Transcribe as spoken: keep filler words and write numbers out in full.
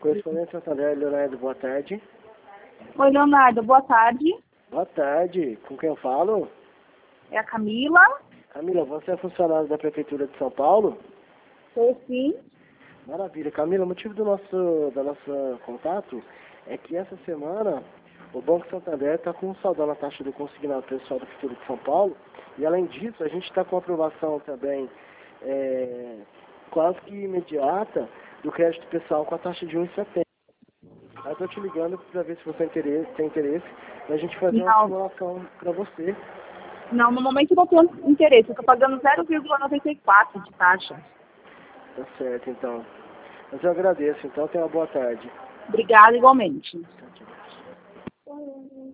Correspondente Santander, Leonardo, boa tarde. Oi, Leonardo, boa tarde. Boa tarde, com quem eu falo? É a Camila. Camila, você é funcionária da Prefeitura de São Paulo? Sou sim. Maravilha. Camila, o motivo do nosso, do nosso contato é que essa semana o Banco Santander está com um saldão na taxa do consignado pessoal da Prefeitura de São Paulo e, além disso, a gente está com aprovação também é, quase que imediata do crédito pessoal com a taxa de um vírgula setenta. Aí eu estou te ligando para ver se você tem interesse, tem interesse na gente fazer Não. uma simulação para você. Não, no momento eu não tenho interesse. Eu estou pagando zero vírgula noventa e quatro de taxa. Tá certo, então. Mas eu agradeço, então tenha uma boa tarde. Obrigada igualmente. Tchau, tchau.